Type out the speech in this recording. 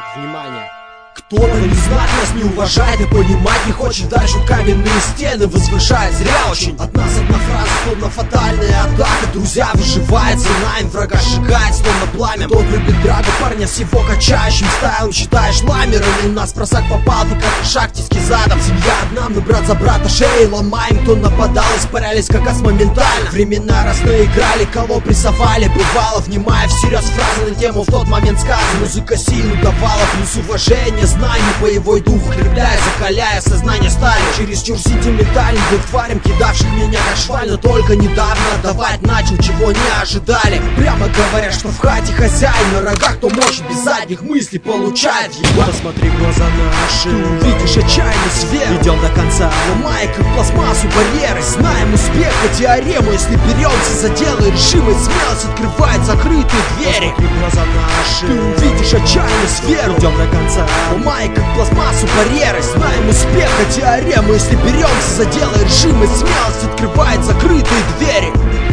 Внимание! Кто-то не знает нас, не уважает и понимать не хочет. Дальше каменные стены возвышает зря очень. От нас одна фраза, словно фатальная атака. Друзья выживают, за нами врага сжигает, словно пламя. Тот любит драгу, парня с его качающим стайлом считаешь ламерами. Нас бросать попал, ты как шаг тиски задом. Семья одна, мы брат за брата шеи ломаем. Кто нападал, испарялись как ас моментально. Времена разные играли, кого прессовали. Бывало, внимая всерьез фразы на тему в тот момент сказано. Музыка силу давала, плюс уважение, знаний, боевой дух укрепляя, закаляя сознание стали. Чересчур сентиментален был тварем, кидавшим меня как шваль. Но только недавно отдавать начал, чего не ожидали. Прямо говоря, что в хате хозяин на рогах, кто может без задних мыслей получает ебать. Посмотри в глаза наши, ты увидишь отчаянный свет. Идем до конца, ломая как пластмассу барьеры. Знаем успех и теорему, если беремся за дело. И решимость, смелость открывает закрытые двери. посмотри в глаза наши, ты увидишь отчаянную сферу. идем до конца, ломая как пластмассу барьеры. Знаем успех и теорему, если беремся за дело. И решимость, смелость открывает закрытые двери.